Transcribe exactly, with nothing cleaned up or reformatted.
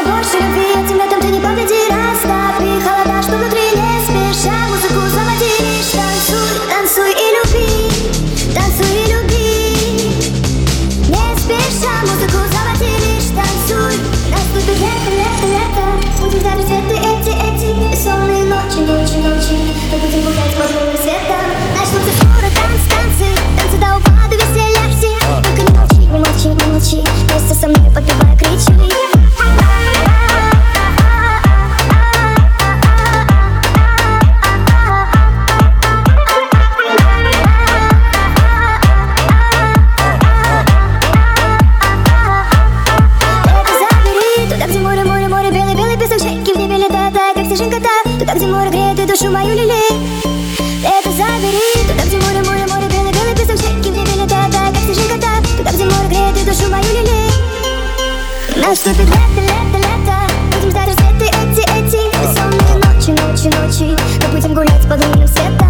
больше любви, этим летом ты не победи. Растопи холода, что внутри не спеша. Музыку заводишь, танцуй, танцуй и люби, танцуй и люби. Не спеша, музыку заводишь, танцуй. Наступит лето, лето, лето, будем дарить цветы эти, эти бессонные ночи, ночи, ночи. Мы будем гулять под лунным светом. Начнутся скоро танцы, танцы, танцы до упаду, веселья все. Только не молчи, не молчи, не молчи, вместе со мной подпевая, кричи. Туда, где море греет и душу мою лелеет. Это забери. Туда, где море, море, море, белый, белый песок, щеки в небе летают, как снежинка-то. Туда, где море греет и душу мою лелеет. Наступит лето, лето, лето, будем ждать рассветы эти, эти бессонные ночи, ночи, ночи. Мы будем гулять под лунным светом.